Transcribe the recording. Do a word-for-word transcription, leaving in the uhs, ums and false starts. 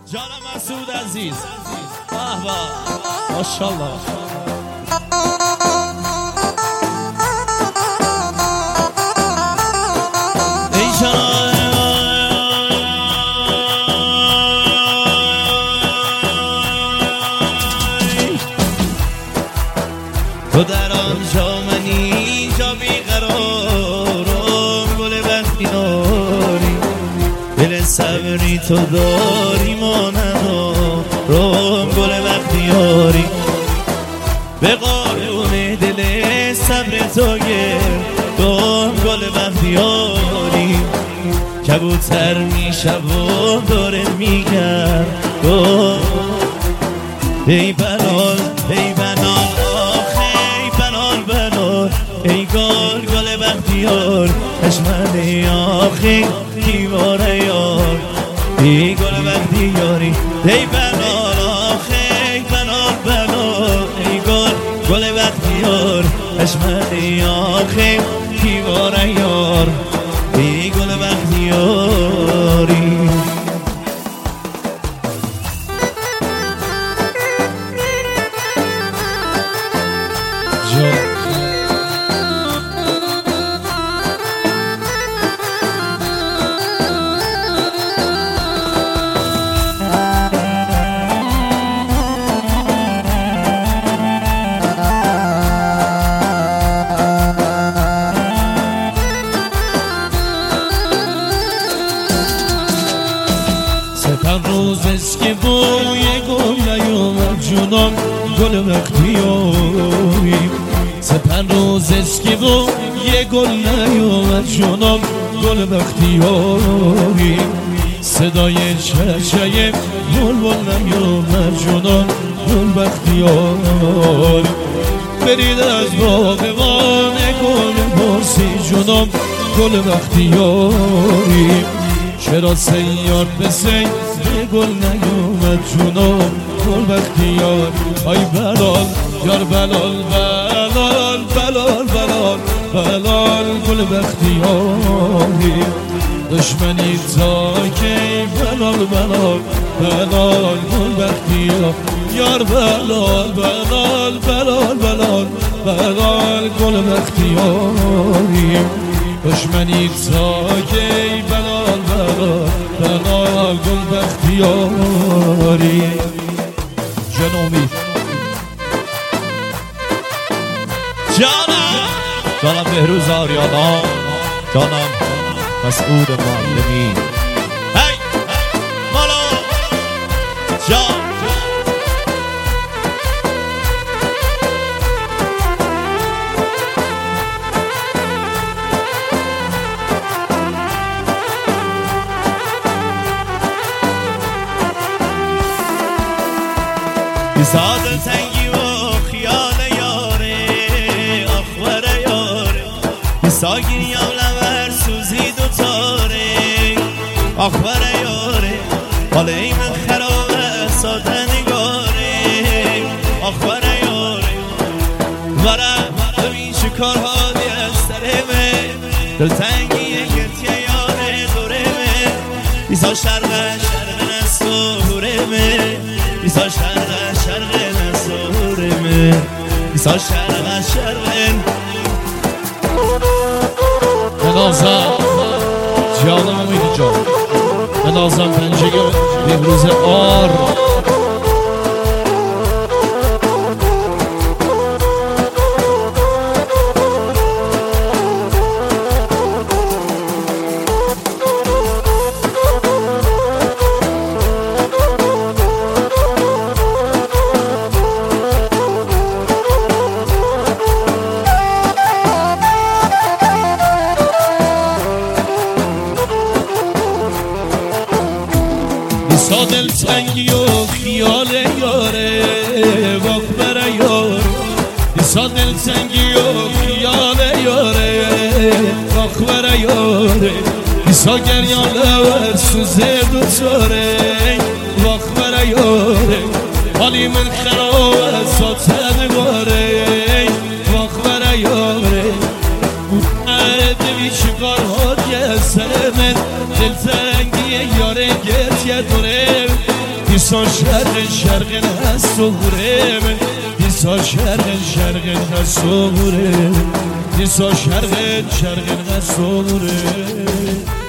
جانم مسعود عزیز، به به، ماشاءالله. ای تو در آنجا من اینجا بیقرارم، گل وقتی داری دل صبری تو داری ما ندارم، گل وقتی داری به قانون دل صبر تو گردم، گل وقتی داری کبوتر میشه و داره میگردم. ای بلال ای بلال ای گل گل بختیار اشمن آخی کیواره یار، ای گل بختیاری ای بنال آخی ای بنال بنال، ای گل گل بختیار اشمن آخی کیواره یار، ای گل بختیاری. سپن روز است که بوی گل نیامد جونم گل بختیاری، سپن روز است که بوی گل نیامد جونم گل بختیاری، صدای چهچه بلبل نیامد جونم گل بختیاری، برید از باغبان گل پرسی جونم گل بختیاری، چرا سیار به سیر گل نیومد جونم گل بختیار. آی بلال یار بلال بلال بلال بلال بلال گل بختیاری، دشمنی تا کی بلال بلال بلال گل بختیار، یار بلال بلال بلال بلال بلال گل بختیاری، دشمنی تا کی بلال بلال بلال گل بختیاری. جنومی جانم جانم بهروز آریانا، جانم مسعود معلمی، هی مالا جان زاد تنگی و خیال یاره آخور یاره، ساگیری هم لور سوزی دوتاره آخور یاره، حاله ای من خرابه ساده نگاره آخور یاره، ورم ببین چه کارها دی از سرمه دل تنگی گرتیه یاره دورمه، ایسا شرقه شرقه نستورمه، ایسا شرقه شرقه نستورمه، ایسا شرقه شرقه. منازم جانم امیدی جان، منازم پنجه بهروز آر، ایسا دل تنگی و خیال یاره واق بره یاره، ایسا دل تنگی و خیال یاره واق بره یاره، ایسا گریان لور سوزه دوتاره واق بره یاره، حالی من خراب ساته نگاره واق بره یاره، دوی چیکار ها که سر من دل تنگی یاره گرد یه دونه دیسا شرق شرق نسوره دیسا شرق شرق نسوره دیسا شرق شرق نسوره